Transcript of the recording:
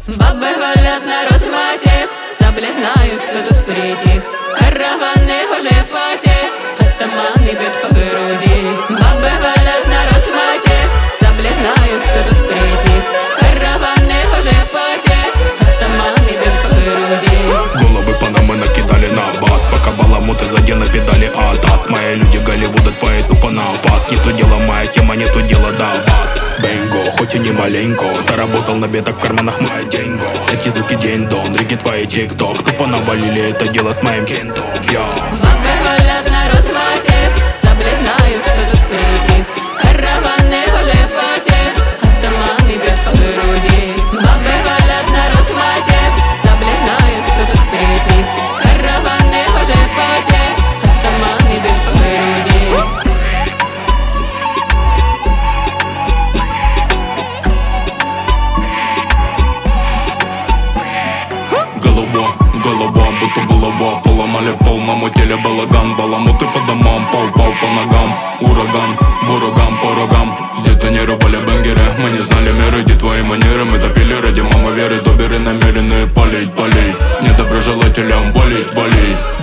Бабы хвалят, народ мотив, сабли знают, кто тут притих. Караваны уже в пути, атаманы бьют по груди. Бабы хвалят, народ мотив, сабли знают, кто тут притих. Караваны уже в пути, атаманы бьют по груди. Головы Панамы накидали на бас, пока баламуты сзади на педали атас. Мои люди Голливуда, твои тупо на фас. Не то дело моя тема, не то дело до вас. Бенго, хоть и не маленько, заработал на бедах, в карманах мои деньги. Эти звуки день-дон, реки твои тик-ток. Тупо навалили это дело с моим кентом. Бабы хвалят, народ мотив, сабли знают, кто тут притих. Караваны уже в пути, атаманы бьют по груди. Бабы хвалят, народ мотив, сабли знают, кто тут притих. Караваны уже в пути, атаманы бьют по груди. Голова, будто булава. Поломали пол, на мотеле балаган. Баламуты по домам, пал по ногам. Ураган, ворогам, по рогам. Сдетонировали бенгеры, мы не знали меры. Где твои манеры, мы допили ради мамы веры. Доберы намеренные палить. Недоброжелателям валить.